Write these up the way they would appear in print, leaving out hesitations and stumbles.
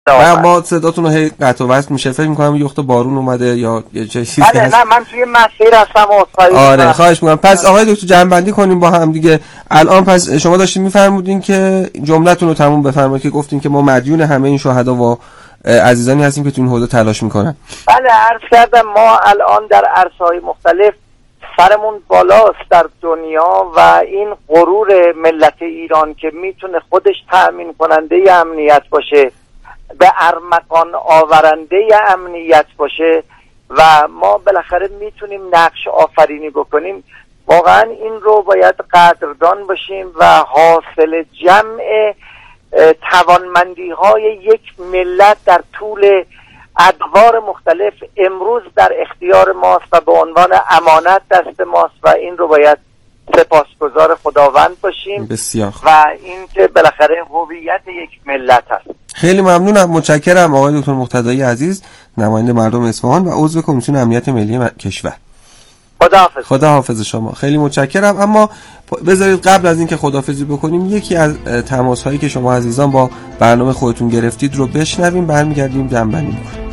ما صداتون رو هی قطع و وصل میشه، فکر می‌کنم یه وقت بارون اومده یا یه چیزی هست. نه من توی مسیر هستم و آره خواهش می‌کنم. پس آقای دکتر جمع‌بندی کنیم با هم دیگه. الان پس شما داشتین می‌فرمودین که جمله‌تون رو تموم بفرمایید که گفتین که ما مدیون همه این شهدا و عزیزانی هستیم که تو این حوزه تلاش می‌کنن. بله عرض کردم ما الان در عرصه‌های مختلف سرمون بالاست در دنیا و این غرور ملت ایران که میتونه خودش تأمین کننده امنیت باشه، به ارمغان آورنده امنیت باشه و ما بالاخره میتونیم نقش آفرینی بکنیم، واقعا این رو باید قدردان باشیم و حاصل جمع توانمندی های یک ملت در طول ادوار مختلف امروز در اختیار ماست و به عنوان امانت دست ماست و این رو باید سپاسگزار خداوند باشیم. بسیار و این که بالاخره هویت یک ملت هست. خیلی ممنونم، متشکرم آقای دکتر مقتدایی عزیز، نماینده مردم اصفهان و عضو کمیسیون امنیت ملی کشور. خداحافظ. خداحافظ شما، خیلی متشکرم. اما بذارید قبل از اینکه خداحافظی بکنیم یکی از تماس‌هایی که شما عزیزان با برنامه خودتون گرفتید رو بشنویم، برمیگردیم جمع‌بندی می‌کنیم.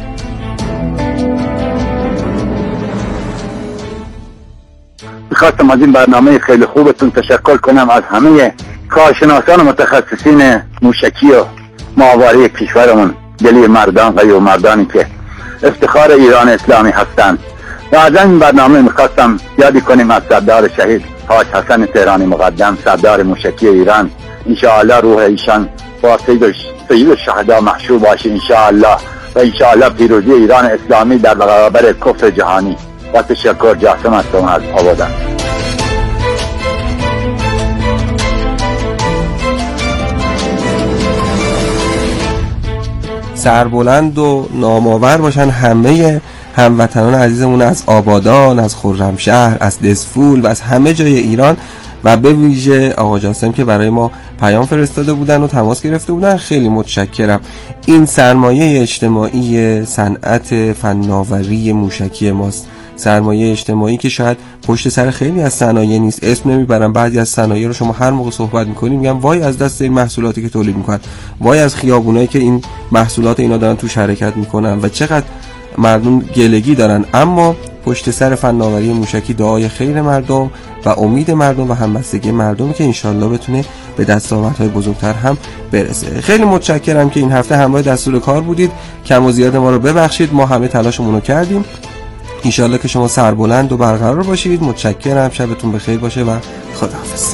میخواستم از این برنامه خیلی خوبتون تشکر کنم، از همه کارشناسان و متخصصین موشکی و ماهواره کشورمون، دلی مردان و مردانی که افتخار ایران اسلامی هستند. و از این برنامه میخواستم یادی کنیم از سردار شهید حاج حسن تهرانی مقدم، سردار موشکی ایران. انشاءالله روح ایشان با سید الشهدا محشور باشه انشاءالله و انشاءالله پیروزی ایران اسلامی در برابر کفر جهانی. و تشکر، جاسم هستم از آبادان. سربلند و نامآور باشن همه هموطنان عزیزمون از آبادان، از خرمشهر، از دزفول و از همه جای ایران و به ویژه آقا جاسم که برای ما پیام فرستاده بودن و تماس گرفته بودن. خیلی متشکرم. این سرمایه اجتماعی صنعت فناوری موشکی ماست، سرمایه اجتماعی که شاید پشت سر خیلی از صنایع نیست. اسم نمیبرم، بعضی از صنایع رو شما هر موقع صحبت میکنیم میگم وای از دست این محصولاتی که تولید میکنن، وای از خیابونایی که این محصولات اینا دارن توش حرکت میکنن و چقدر مردم گلگی دارن. اما پشت سر فناوری موشکی دعای خیر مردم و امید مردم و همبستگی مردم که انشالله بتونه به دستاوردهای بزرگتر هم برسه. خیلی متشکرم که این هفته همراه دستور کار بودید. کم و زیاد ما رو ببخشید، ما همه تلاشمون رو کردیم. انشالله که شما سربلند و برقرار باشید. متشکرم، شبتون بخیر باشه و خداحافظ.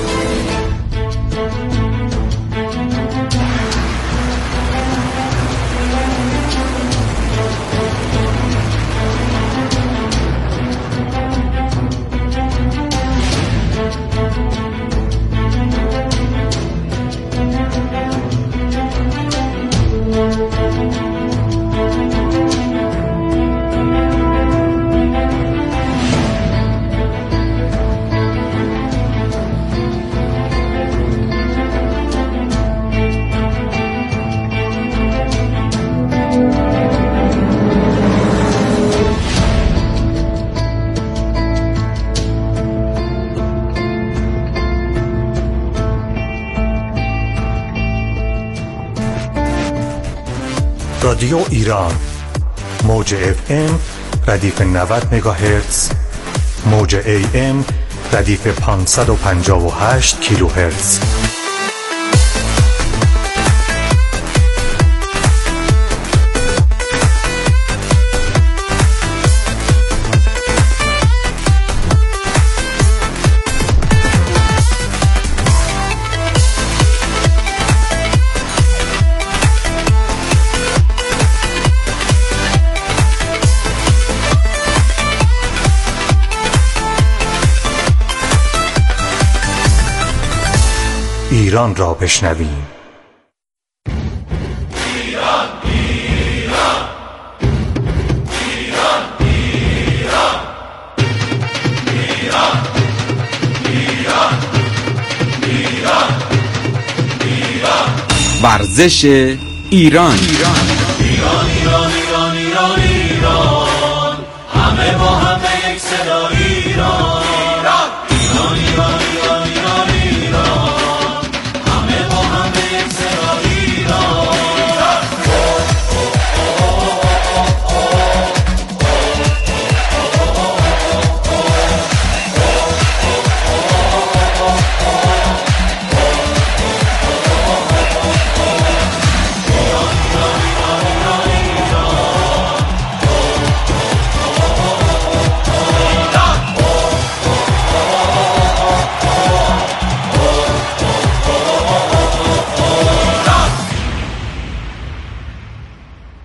رادیو ایران، موج FM ردیف 90 مگاهرتز، موج AM ردیف 558 کیلوهرتز. ایران را بشنویم. ایران ایران ایران ایران ایران ایران ایران ایران ورزش ایران. ایران ایران ایران ایران ایران همه با همه یک صدا ایران ایران ایران ایران ایران ایران همه با همه یک صدا ایران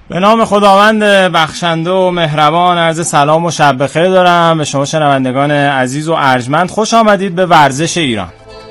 به نام خداوند بخشنده و مهربان عرض سلام و شب بخیر دارم به شما شنوندگان عزیز و ارجمند. خوش آمدید به ورزش ایران.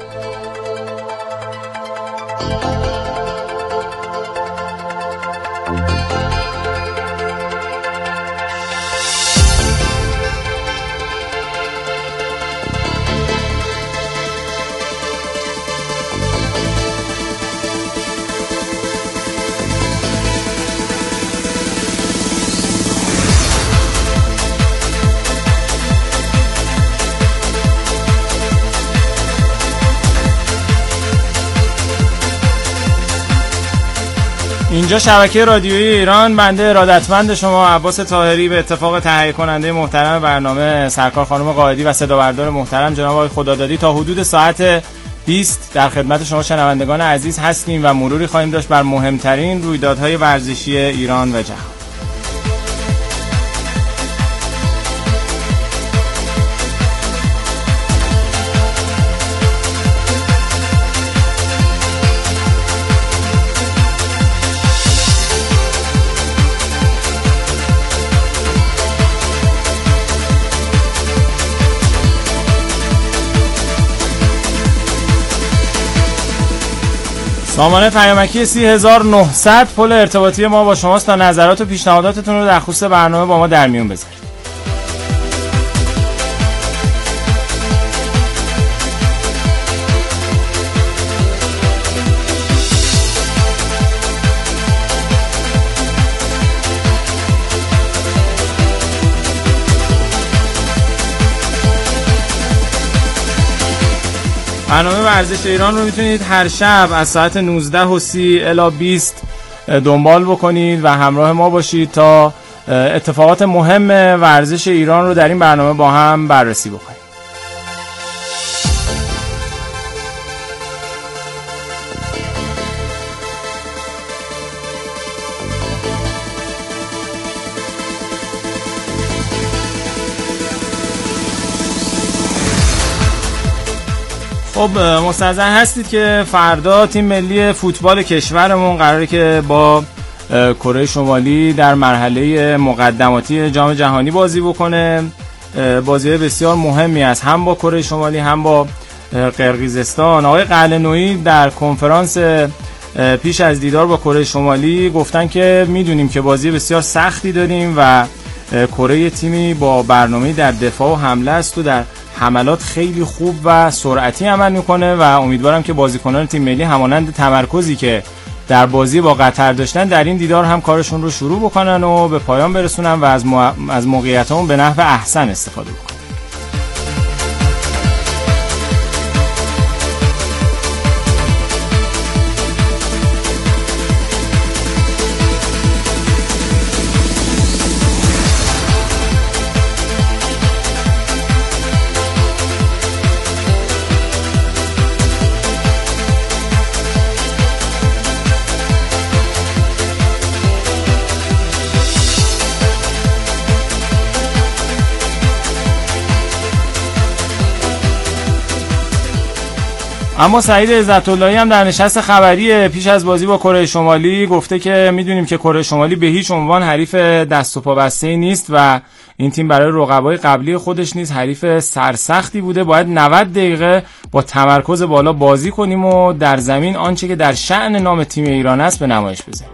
اینجا شبکه رادیویی ایران، بنده ارادتمند شما عباس طاهری به اتفاق تهیه کننده محترم برنامه سرکار خانم قائدی و صدا بردار محترم جناب آقای خدادادی تا حدود ساعت 20 در خدمت شما شنوندگان عزیز هستیم و مروری خواهیم داشت بر مهمترین رویدادهای ورزشی ایران و جهان. سامانه پیامکی 3900 پل ارتباطی ما با شماست تا نظرات و پیشنهاداتتون رو در خصوص برنامه با ما در میون بذارید. برنامه ورزش ایران رو میتونید هر شب از ساعت 19:30 الی 20 دنبال بکنید و همراه ما باشید تا اتفاقات مهم ورزش ایران رو در این برنامه با هم بررسی بکنیم. خب مستحضر هستید که فردا تیم ملی فوتبال کشورمون قراره که با کره شمالی در مرحله مقدماتی جام جهانی بازی بکنه. بازی بسیار مهمی است هم با کره شمالی هم با قرقیزستان. آقای قلعه‌نویی در کنفرانس پیش از دیدار با کره شمالی گفتن که میدونیم که بازی بسیار سختی داریم و کره تیمی با برنامه‌ای در دفاع و حمله است و در حملات خیلی خوب و سرعتی عمل میکنه و امیدوارم که بازیکنان تیم ملی همانند تمرکزی که در بازی با قطر داشتن در این دیدار هم کارشون رو شروع بکنن و به پایان برسونن و از موقعیتمون به نحو احسن استفاده بکنن. اما سعید عزت‌اللهی هم در نشست خبری پیش از بازی با کره شمالی گفته که میدونیم که کره شمالی به هیچ عنوان حریف دست و پا بسته نیست و این تیم برای رقبای قبلی خودش نیز حریف سرسختی بوده. باید 90 دقیقه با تمرکز بالا بازی کنیم و در زمین آنچه که در شأن نام تیم ایران است به نمایش بذاریم.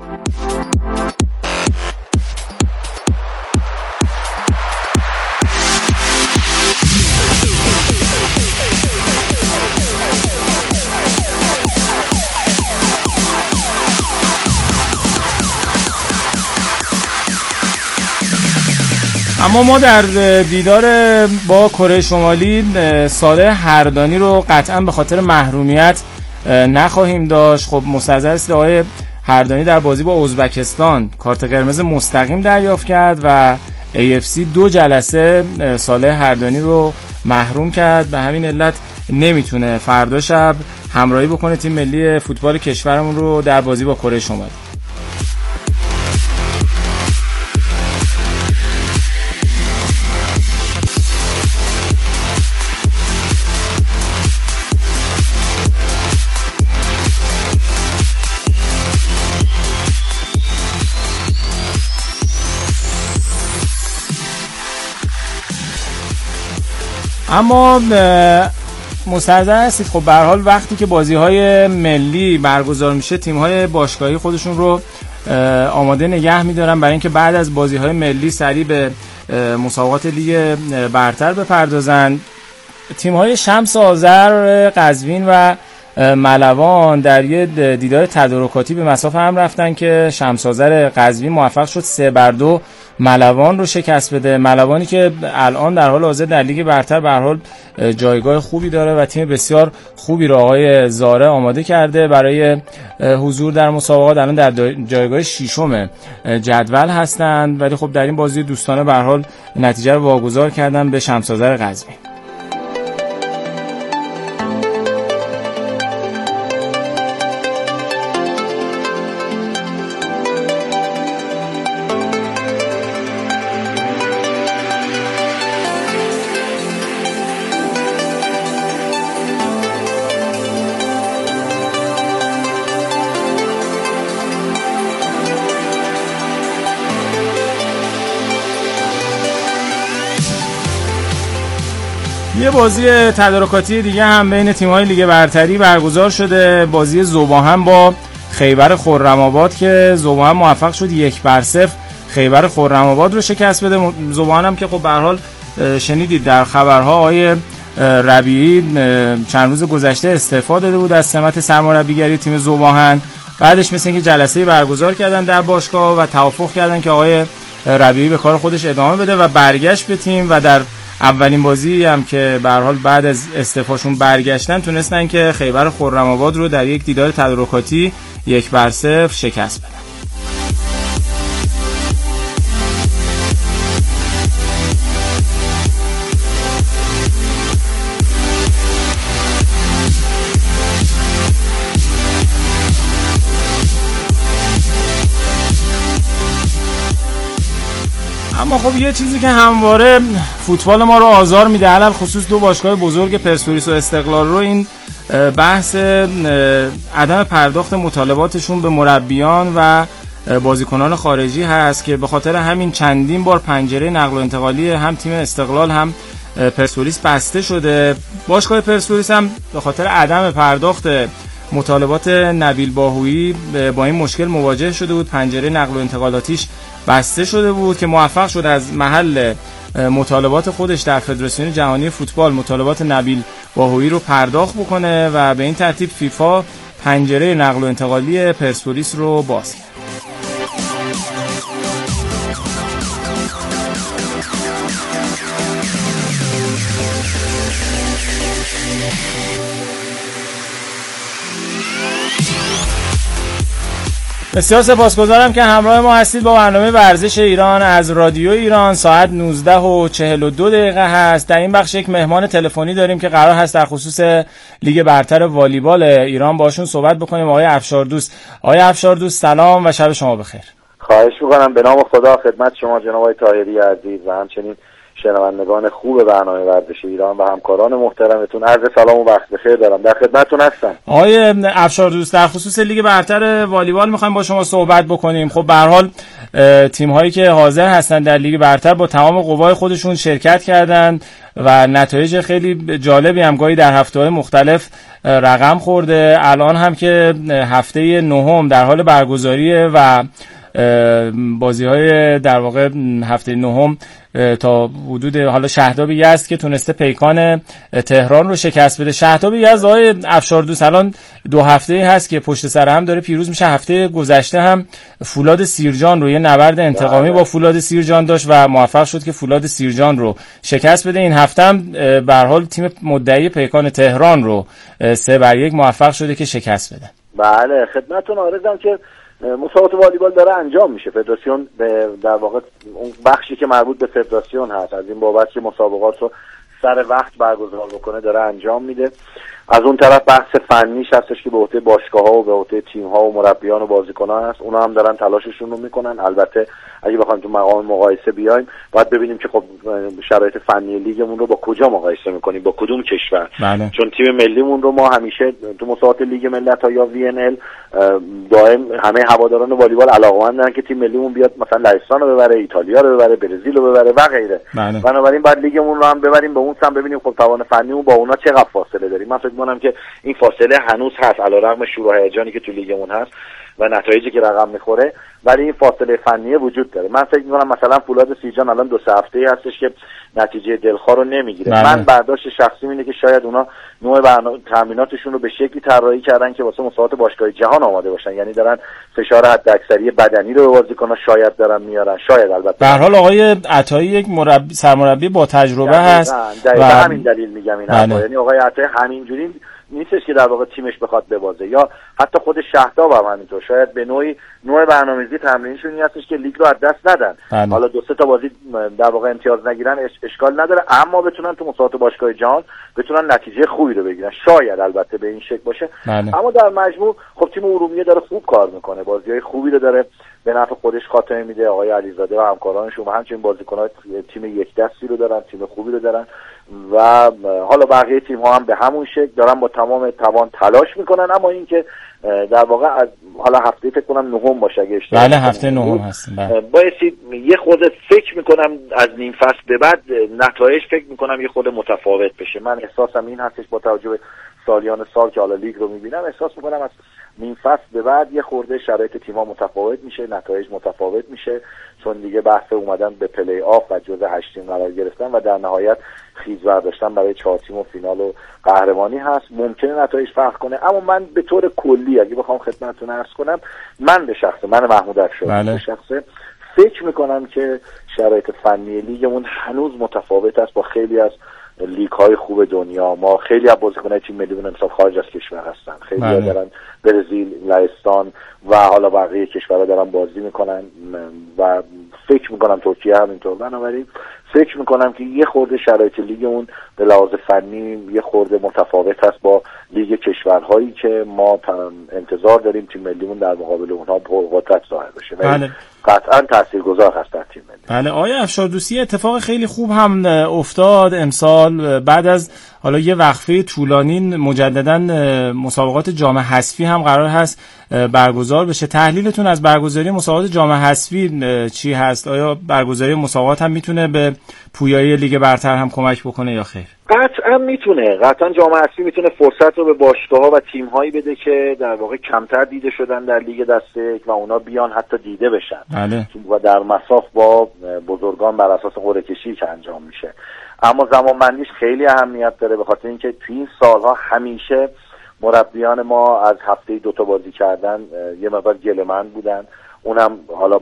اما ما در دیدار با کره شمالی صالح هردانی رو قطعا به خاطر محرومیت نخواهیم داشت. خب مستحضر است آقای هردانی در بازی با ازبکستان کارت قرمز مستقیم دریافت کرد و AFC 2 جلسه صالح هردانی رو محروم کرد. به همین علت نمیتونه فردا شب همراهی بکنه تیم ملی فوتبال کشورمون رو در بازی با کره شمالی. اما مستحضر هستید خب به هر حال وقتی که بازی‌های ملی برگزار میشه تیم‌های باشگاهی خودشون رو آماده نگه می‌دارن برای اینکه بعد از بازی‌های ملی سریع به مسابقات لیگ برتر بپردازن. تیم‌های شمس آذر، قزوین و ملوان در یه دیدار تدارکاتی به مصاف هم رفتن که شمس آذر قزوین موفق شد 3-2 ملوان رو شکست بده. ملوانی که الان در حال حاضر در لیگ برتر به هر حال جایگاه خوبی داره و تیم بسیار خوبی رو آقای زاره آماده کرده برای حضور در مسابقات. الان در جایگاه 6م جدول هستند، ولی خب در این بازی دوستانه به هر حال نتیجه رو واگذار کردن به شمس آذر قزوین. یه بازی تدارکاتی دیگه هم بین تیم‌های لیگ برتری برگزار شده، بازی ذوباهن با خیبر خرم‌آباد که ذوباهن موفق شد 1-0 خیبر خرم‌آباد رو شکست بده. ذوباهن هم که خب به هر حال شنیدید در خبرها آقای ربیعی چند روز گذشته استعفا داده بود از سمت سرمربیگری تیم ذوباهن. بعدش مثل اینکه جلسه‌ای برگزار کردن در باشگاه و توافق کردن که آقای ربیعی به کار خودش ادامه بده و برگشت به تیم و در اولین بازی هم که به هر حال بعد از استعفاشون برگشتن تونستن که خیبر خرم‌آباد رو در یک دیدار تدارکاتی 1-0 شکست بدن. اما خب یه چیزی که همواره فوتبال ما رو آزار میده، علل خصوص دو باشگاه بزرگ پرسپولیس و استقلال رو، این بحث عدم پرداخت مطالباتشون به مربیان و بازیکنان خارجی هست که به خاطر همین چندین بار پنجره نقل و انتقالی هم تیم استقلال هم پرسپولیس بسته شده. باشگاه پرسپولیس هم به خاطر عدم پرداخت مطالبات نبیل باهویی با این مشکل مواجه شده بود، پنجره نقل و انتقالاتیش بسته شده بود که موفق شد از محل مطالبات خودش در فدراسیون جهانی فوتبال مطالبات نبیل باهویی رو پرداخت بکنه و به این ترتیب فیفا پنجره نقل و انتقالی پرسپولیس رو باز کرد. بسیار سپاسگزارم که همراه ما هستید با برنامه ورزش ایران از رادیو ایران. ساعت 19:42 هست. در این بخش یک مهمان تلفنی داریم که قرار هست در خصوص لیگ برتر والیبال ایران باشون صحبت بکنیم، آقای افشاردوست. آقای افشاردوست سلام و شب شما بخیر. خواهش می‌کنم. به نام خدا خدمت شما جناب آقای طاهری عزیز و همچنین شنوندگان خوب برنامه ورزش ایران و همکاران محترمتون عرض سلام و وقت بخیر دارم. در خدمتتون هستم. آقای افشاردوست، در خصوص لیگ برتر والیبال می‌خوایم با شما صحبت بکنیم. خب به هر حال تیم‌هایی که حاضر هستن در لیگ برتر با تمام قوای خودشون شرکت کردند و نتایج خیلی جالبی هم گاهی در هفته‌های مختلف رقم خورده. الان هم که هفته نهم در حال برگزاریه و بازی‌های در واقع هفته نهم تا حدود حالا شهداب یزد که تونسته پیکان تهران رو شکست بده. شهداب یزد آقای افشاردوست الان 2 هفته هست که پشت سر هم داره پیروز میشه. هفته گذشته هم فولاد سیرجان رو یه نبرد انتقامی با فولاد سیرجان داشت و موفق شد که فولاد سیرجان رو شکست بده. این هفته هم به هر حال تیم مدعی پیکان تهران رو 3-1 موفق شده که شکست بده. بله خدمتتون عرضم که مسابقات والیبال داره انجام میشه. فدراسیون در واقع اون بخشی که مربوط به فدراسیون هست از این بابت که مسابقات رو سر وقت برگزار بکنه داره انجام میده. از اون طرف بحث فنیش هستش که به عهده باشگاه‌ها و به عهده تیم‌ها و مربیان و بازیکنان هست. اونا هم دارن تلاششون رو میکنن. البته اگه بخوایم تو مقام مقایسه بیایم باید ببینیم که خب شرایط فنی لیگمون رو با کجا مقایسه میکنیم، با کدوم کشور. چون تیم ملیمون رو ما همیشه تو مسابقات لیگ ملت‌ها یا VNL دائم همه هواداران والیبال علاقه‌مندن که تیم ملیمون بیاد مثلا لهستان رو ببره، ایتالیا رو ببره، برزیل رو ببره و غیره. بنابراین باید لیگمون رو هم ببریم به اون سمت، ببینیم خب توان فنیمون با اونا چقدر فاصله داریم. من فکر می‌کنم که این فاصله هنوز هست علیرغم شور و هیجانی که تو لیگمون هست و نتایجی که رقم میخوره، ولی این فاصله فنی وجود داره. من فکر می‌کنم مثلا فولاد سیرجان الان 2 هفته‌ای هستش که نتیجه دلخواه رو نمیگیره. من برداشت شخصی اینه که شاید اونا نوع تمریناتشون رو به شکلی طراحی کردن که واسه مسابقات باشگاه جهان آماده باشن، یعنی دارن فشار حداکثری بدنی رو به بازیکن‌ها شاید دارن میارن. شاید البته به هر حال آقای عطایی یک سرمربی با تجربه هست و همین دلیل میگم این حرفا. یعنی آقای عطایی همینجوری نیستش که در واقع تیمش بخواد ببازه، یا حتی خود شهداب هم همینطور. شاید به نوع برنامه‌ریزی تمرینشون این هستش که لیگ رو از دست ندن. حالا 2-3 تا بازی در واقع امتیاز نگیرن اشکال نداره، اما بتونن تو مسابقات باشگاه جهان بتونن نتیجه خوبی رو بگیرن. شاید البته به این شکل باشه. اما در مجموع خب تیم ارومیه داره خوب کار میکنه، بازی‌های خوبی رو داره به نفع خودش خاتمه میده. آقای علیزاده و همکارانشون و همچنین بازیکن‌ها تیم یک دستی رو دارن، تیم خوبی رو دارن و حالا بقیه تیم‌ها هم به همون شکل دارن با تمام توان تلاش میکنن. اما اینکه در واقع از حالا هفته فکر کنم 9 باشه اگه اشتباه بله هفته 9 هستیم. بایستی یه خورده فکر میکنم از نیم فصل به بعد نتایج فکر میکنم یه خورده متفاوت بشه. من احساسم این هستش با توجه به سالیان سال که حالا لیگ رو میبینم، احساس میکنم از نیم فصل به بعد یه خورده شرایط تیم‌ها متفاوت میشه، نتایج متفاوت میشه، چون دیگه بحث اومدن به پلی آف و جزء 8 تیم قرار گرفتن و در نهایت خیز برداشتن برای 4 تیم و فینال و قهرمانی هست. ممکنه نتایج فرق کنه، اما من به طور کلی اگه بخوام خدمتتون عرض کنم، من محمود افشار به شخصه فکر میکنم که شرایط فنی لیگمون هنوز متفاوت است با خیلی از لیگ‌های خوب دنیا. ما خیلی از بازیکن‌های تیم ملیمون امسال خارج از کشور هستن، خیلی دارن برزیل، لهستان و حالا بقیه کشورها دارن بازی میکنن و فکر میکنم ترکیه همینطور. بنابراین فکر میکنم که یه خورده شرایط لیگمون به لحاظ فنی یه خورده متفاوت هست با لیگ کشورهایی که ما انتظار داریم تیم ملیمون در مقابل اونها قدرت ظاهر بشه. بله. قطعا تاثیرگذار هست در تیم ملی. بله آقای افشاردوستی، اتفاق خیلی خوب هم افتاد امسال. بعد از حالا یه وقفه طولانی مجددا مسابقات جام حذفی هم قرار هست برگزار بشه. تحلیلتون از برگزاری مسابقات جام حذفی چی هست؟ آیا برگزاری مسابقات هم میتونه به پویایی لیگ برتر هم کمک بکنه یا خیر؟ قطعا میتونه. قطعا جام حذفی میتونه فرصت رو به باشگاه‌ها و تیم‌هایی بده که در واقع کمتر دیده شدن در لیگ دسته یک و اونا بیان حتی دیده بشن. بله. و در مساف با بزرگان بر اساس قرعه کشی که انجام میشه. اما زمانبندیش خیلی اهمیت داره، به خاطر اینکه توی این سالها همیشه مربیان ما از هفته 2 تا بازی کردن یه مقدار گله‌مند بودن. اونم حالا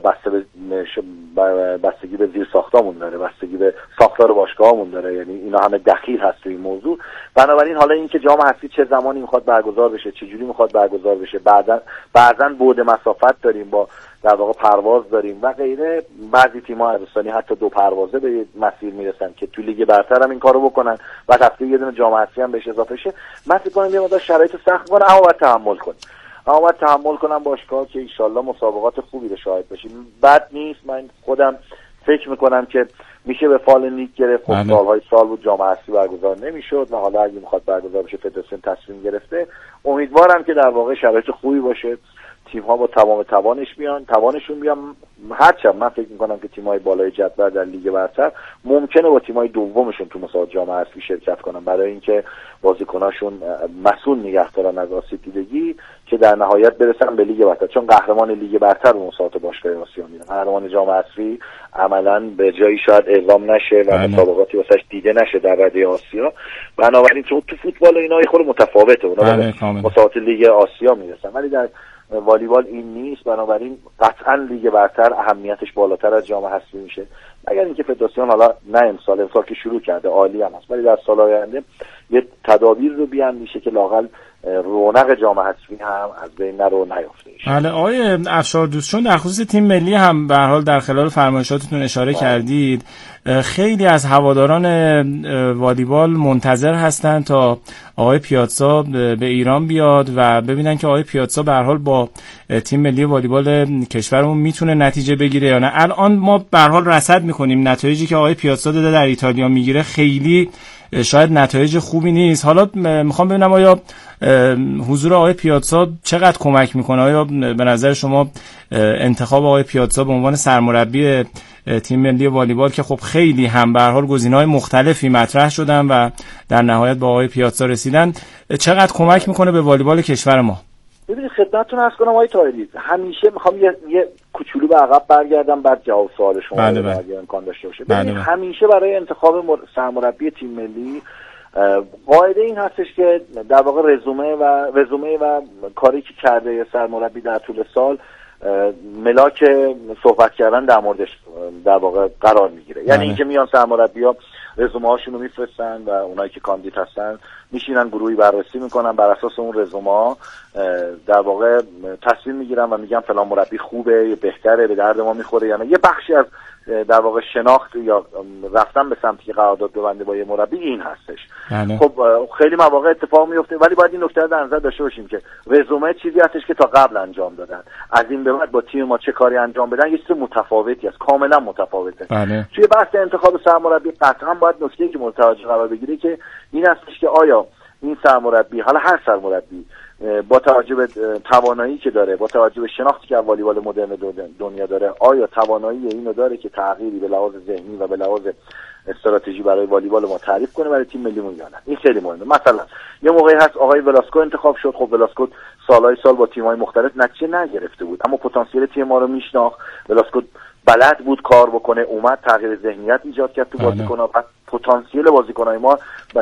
بستگی به زیر ساختامون داره، بستگی به ساختار باشگاهمون داره، یعنی اینا همه دخیل هست توی این موضوع. بنابراین حالا اینکه جام حذفی چه زمانی میخواد برگزار بشه، چه جوری میخواد برگزار بشه، بعضا بعد مسافت داریم، با در واقع پرواز داریم و غیره. بعضی تیم‌ها عربستانی حتی 2 پروازه به مسیر میرسن که تو لیگ برتر هم این کارو بکنن و هفته یه دونه جام حذفی هم بهش اضافه شه. من فکر کنم یه مقدار شرایط سخت کنه، اما باید تحمل کنیم. باید تحمل کنم باشگاه که انشالله مسابقات خوبی رو شاهد باشیم. بد نیست. من خودم فکر میکنم که میشه به فال لیگ گرفت. خب سالهای سال بود جام حذفی برگزار نمیشد و حالا اگه میخواد برگزار بشه فدراسیون تصمیم گرفته. امیدوارم که در واقع شرایط خوبی باشه، تیم‌ها با تمام توانشون بیان. هرچند من فکر میکنم که تیم‌های بالای جدول در لیگ برتر ممکنه با تیم‌های دومشون تو مسابقات جام حذفی شرکت کنن، برای اینکه بازیکناشون مسئول نگه دارن از آسیب دیدگی که در نهایت برسن به لیگ برتر، چون قهرمان لیگ برتر به مسابقات باشگاه آسیا میرن. قهرمان جام حذفی عملاً به جایی شاید اعلام نشه و مسابقاتی واسش دیده نشه در رده آسیا. بنابراین تو فوتبال اینا خود متفاوته، اونا به مسابقات لیگ آسیا میرسن، ولی در والیبال این نیست. بنابراین قطعا لیگ برتر اهمیتش بالاتر از جام حذفی میشه، اگر اینکه فدراسیون حالا نه امسال که شروع کرده عالی هم هست، ولی در سال آینده یه تدابیر رو بیاندیشه که لااقل رونق جام حذفی هم از بین نره و نیفته. بله آقای افشاردوست، چون در خصوص تیم ملی هم به هر حال در خلال فرمایشاتتون اشاره کردید، خیلی از هواداران والیبال منتظر هستند تا آقای پیاتسا به ایران بیاد و ببینن که آقای پیاتسا به هر حال با تیم ملی والیبال کشورمون میتونه نتیجه بگیره یا نه. الان ما به هر حال رصد میکنیم نتایجی که آقای پیاتسا داده در ایتالیا میگیره خیلی شاید نتایج خوبی نیست. حالا میخوام ببینم آیا حضور آقای پیاتسا چقدر کمک میکنه؟ آیا به نظر شما انتخاب آقای پیاتسا به عنوان سرمربی تیم ملی والیبال که خب خیلی هم به هر حال گزینه‌های مختلفی مطرح شدن و در نهایت با آقای پیاتسا رسیدن، چقدر کمک میکنه به والیبال کشور ما؟ ببینید خدمتتون عرض کنم آقای طاهری، همیشه میخوام یه کوچولو به عقب برگردم بعد جواب سوال شما رو اگه امکان داشته باشه. ببینید همیشه برای انتخاب سرمربی تیم ملی قاعده این هستش که در واقع رزومه و کاری که کرده سرمربی در طول سال ملاک صحبت کردن در موردش در واقع قرار میگیره. یعنی اینکه میان سرمربی‌ها رزومه هاشون رو میفرستن و اونایی که کاندید هستن میشینن گروهی بررسی میکنن، بر اساس اون رزومه ها در واقع تصمیم میگیرن و میگن فلان مربی خوبه یا بهتره، به درد ما میخوره یا نه. یه بخشی از در واقع شناخت یا رفتن به سمتی که قرارداد ببنده با یه مربی این هستش. خب خیلی مواقع اتفاق میفته، ولی باید این نکته رو در نظر داشته باشیم که رزومه چیزی هستش که تا قبل انجام دادن، از این به بعد با تیم ما چه کاری انجام بدن یه چیز متفاوتی است، کاملا متفاوته. توی بحث انتخاب سرمربی قطعا باید نکته‌ای که متوجه قرار بگیره که این هستش که آیا این سرمربی، حالا هر سرمربی، با توجه به توانایی که داره، با توجه به شناختی که والیبال مدرن دنیا داره، آیا توانایی اینو داره که تغییری به لحاظ ذهنی و به لحاظ استراتژی برای والیبال ما تعریف کنه برای تیم ملی یا نه. این خیلی مهمه. مثلا یه موقعی هست آقای ولاسکو انتخاب شد، خب ولاسکو سال با تیم‌های مختلف نتیجه نگرفته بود، اما پتانسیل تیم ما رو میشناخت. ولاسکو بلد بود کار بکنه، اومد تغییر ذهنیت ایجاد کرد تو بازیکن‌ها، بعد پتانسیل بازیکن‌های ما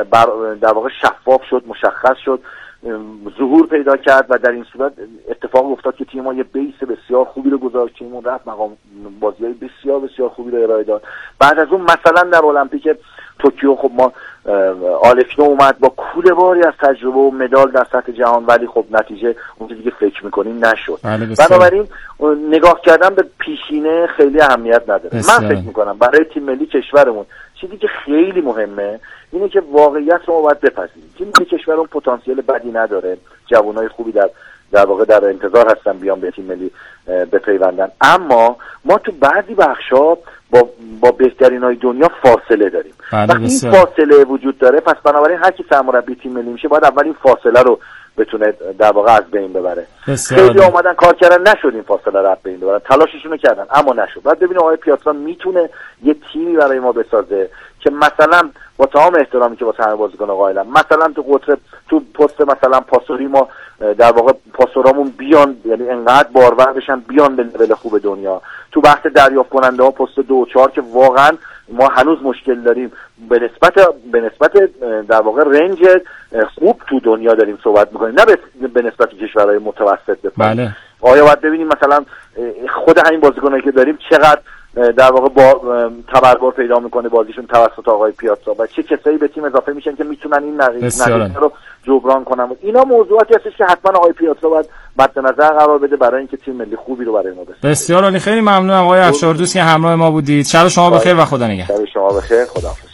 در واقع شفاف شد، مشخص شد، ظهور پیدا کرد و در این صورت اتفاق افتاد که تیم ما یه بیس بسیار خوبی رو گذاشت، تیممون رفت مقام بازی‌های بسیار بسیار خوبی رو ارائه داد. بعد از اون مثلا در المپیک توکیو خب ما آلفینو اومد با کوله باری از تجربه و مدال در سطح جهان، ولی خب نتیجه اون چیزی که فکر می‌کنیم نشد. بنابراین نگاه کردن به پیشینه خیلی اهمیت نداره. من فکر می‌کنم برای تیم ملی کشورمون چیزی که خیلی مهمه اینه که واقعیت رو ما باید بپذیریم. تیم ملی کشورمون پتانسیل بدی نداره، جوانای خوبی در واقع در انتظار هستن بیان به تیم ملی بپیوندن، اما ما تو بعضی بخشا با بهترینای دنیا فاصله داریم. وقتی این فاصله وجود داره، پس بنابراین هر کی سرمربی تیم ملی میشه باید اول این فاصله رو بتونه در واقع از بین ببره. خیلی اومدن کار کردن، نشد این فاصله رو از بین ببرن، تلاششون رو کردن اما نشد. بعد ببینیم آقای پیاتسا میتونه یه تیمی برای ما بسازه که مثلا با تمام احترامی که واسه همه بازیکن قائلم، مثلا تو پست مثلا پاسوری ما در واقع پاسورامون بیان، یعنی انقدر بارور بشن بیان به لول خوب دنیا. تو بحث دریافت کننده ها پست 2 و 4 که واقعا ما هنوز مشکل داریم، به نسبت در واقع رنج خوب تو دنیا داریم صحبت میکنیم، نه به نسبت کشورهای متوسط. بله. آیا باید ببینیم مثلا خود همین بازیکنایی که داریم چقدر در واقع با تبربر پیدا میکنه بازیشون توسط آقای پیاتسا و چه کسایی به تیم اضافه میشن که میتونن این نقیض رو جبران کنن. اینا موضوعاتی هستش که حتما آقای پیاتسا باید مد نظر قرار بده برای اینکه تیم ملی خوبی رو برای ما بسازه. بسیار عالی، خیلی ممنونم آقای افشاردوست که همراه ما بودید. شب شما بخیر و خدا نگهدار. شب شما بخیر، خداحافظ.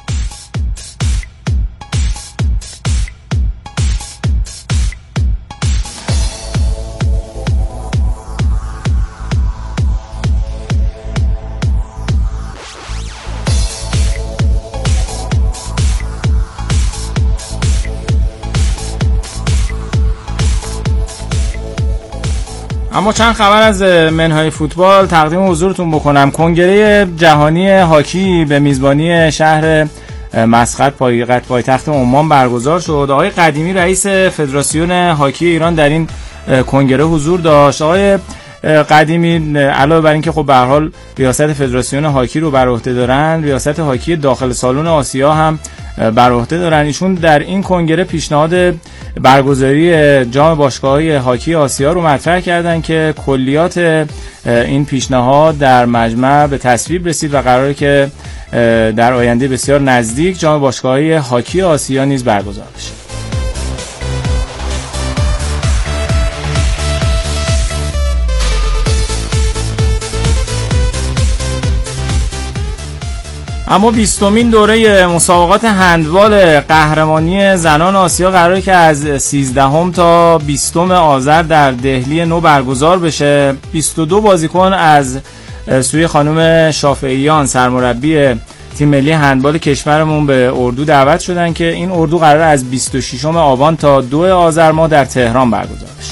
اما چند خبر از منهای فوتبال تقدیم حضورتون بکنم. کنگره جهانی هاکی به میزبانی شهر مسقط پایتخت عمان برگزار شد. آقای قدیمی رئیس فدراسیون هاکی ایران در این کنگره حضور داشت. آقای قدیمی علاوه بر اینکه خب به هر حال ریاست فدراسیون هاکی رو بر عهده دارن، ریاست هاکی داخل سالن آسیا هم بر عهده دارن. ایشون در این کنگره پیشنهاد برگزاری جام باشگاه‌های هاکی آسیا رو مطرح کردن که کلیات این پیشنهاد در مجمع به تصویب رسید و قراره که در آینده بسیار نزدیک جام باشگاه‌های هاکی آسیا نیز برگزار بشه. اما 20مین دوره مسابقات هندبال قهرمانی زنان آسیا قراره که از 13 تا 20 آذر در دهلی نو برگزار بشه. 22 بازیکن از سوی خانم شافعیان سرمربی تیم ملی هندبال کشورمون به اردو دعوت شدن که این اردو قراره از 26 آبان تا 2 آذر ماه در تهران برگزار بشه.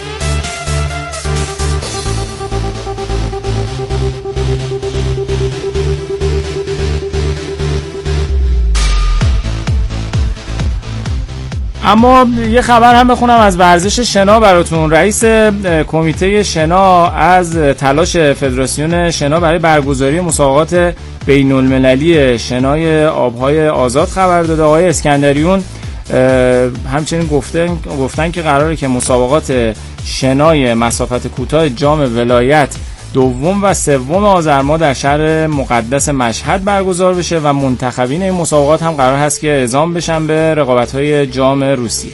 اما یه خبر هم بخونم از ورزش شنا براتون. رئیس کمیته شنا از تلاش فدراسیون شنا برای برگزاری مسابقات بین المللی شنای آبهای آزاد خبر داده. آقای اسکندریون همچنین گفتن که قراره که مسابقات شنای مسافت کوتاه جام ولایت 2 و 3 آذر ماه در شهر مقدس مشهد برگزار بشه و منتخبین این مسابقات هم قرار هست که اعزام بشن به رقابت‌های جام روسیه.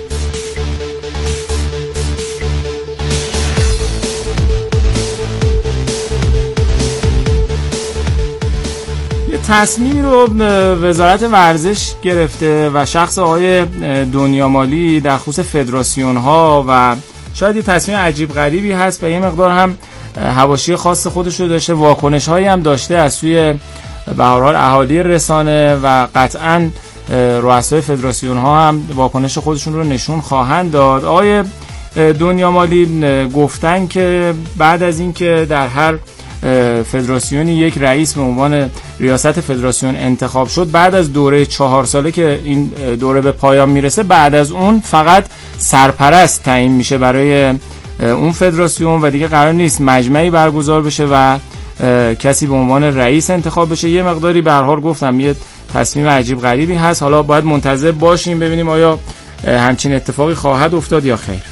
یه تصمیمی رو وزارت ورزش گرفته و شخص آقای دنیامالی در خصوص فدراسیون‌ها و شاید یه تصمیم عجیب غریبی هست و یه مقدار هم حواشی خاص خودش رو داشته، واکنش هایی هم داشته از سوی به هر حال اهالی رسانه و قطعاً رؤسای فدراسیون ها هم واکنش خودشون رو نشون خواهند داد. آقای دنیامالی گفتن که بعد از اینکه در هر فدراسیونی یک رئیس به عنوان ریاست فدراسیون انتخاب شد، بعد از دوره 4 ساله که این دوره به پایان میرسه، بعد از اون فقط سرپرست تعیین میشه برای اون فدراسیون و دیگه قرار نیست مجمعی برگزار بشه و کسی به عنوان رئیس انتخاب بشه. یه مقداری به هر حال گفتم یه تصمیم عجیب غریبی هست. حالا باید منتظر باشیم ببینیم آیا همچین اتفاقی خواهد افتاد یا خیر.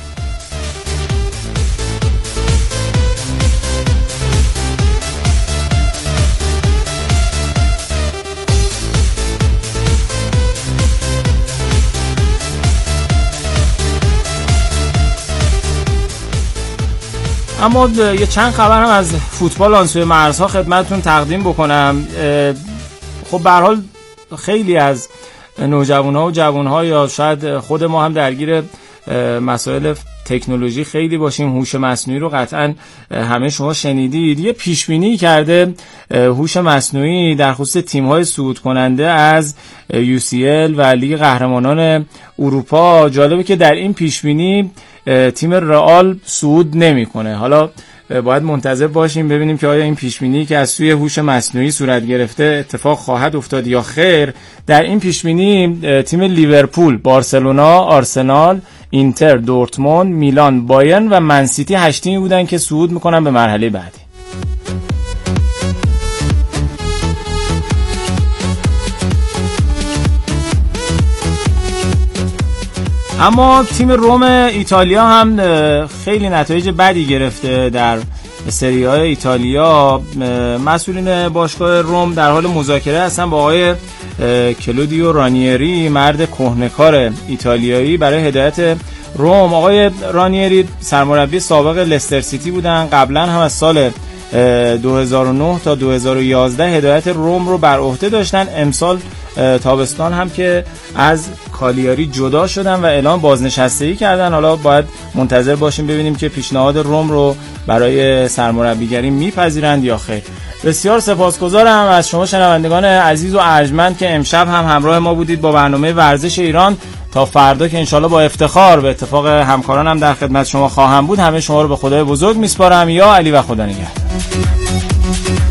اما یه چند خبر هم از فوتبال آن سوی مرزها خدمتتون تقدیم بکنم. خب به هر حال خیلی از نوجوان‌ها و جوان‌ها یا شاید خود ما هم درگیر مسائل تکنولوژی خیلی باشیم. هوش مصنوعی رو قطعاً همه شما شنیدید. یه پیشبینی کرده هوش مصنوعی در خصوص تیم‌های صعود کننده از UCL و لیگ قهرمانان اروپا. جالبه که در این پیشبینی تیم رئال صعود نمی‌کنه. حالا باید منتظر باشیم ببینیم که آیا این پیشبینی که از سوی هوش مصنوعی صورت گرفته اتفاق خواهد افتاد یا خیر. در این پیشبینی تیم لیورپول، بارسلونا، آرسنال، اینتر، دورتموند، میلان، بایرن و منسیتی 8 تیمی بودن که صعود میکنن به مرحله بعدی. اما تیم روم ایتالیا هم خیلی نتایج بدی گرفته در سری آ ایتالیا. مسئولین باشگاه روم در حال مذاکره هستن با آقای کلودیو رانیری، مرد کهنه‌کار ایتالیایی، برای هدایت روم. آقای رانیری سرمربی سابق لستر سیتی بودن. قبلا هم از سال 2009 تا 2011 هدایت روم رو بر عهده داشتن. امسال تابستان هم که از کالیاری جدا شدن و اعلام بازنشستگی کردن. حالا باید منتظر باشیم ببینیم که پیشنهاد روم رو برای سرمربیگری میپذیرند یا خیر. بسیار سپاسگزارم از شما شنوندگان عزیز و ارجمند که امشب هم همراه ما بودید با برنامه ورزش ایران. تا فردا که انشالله با افتخار به اتفاق همکارانم در خدمت شما خواهم بود، همه شما رو به خدای بزرگ میسپارم. یا علی و خدا نگهدار.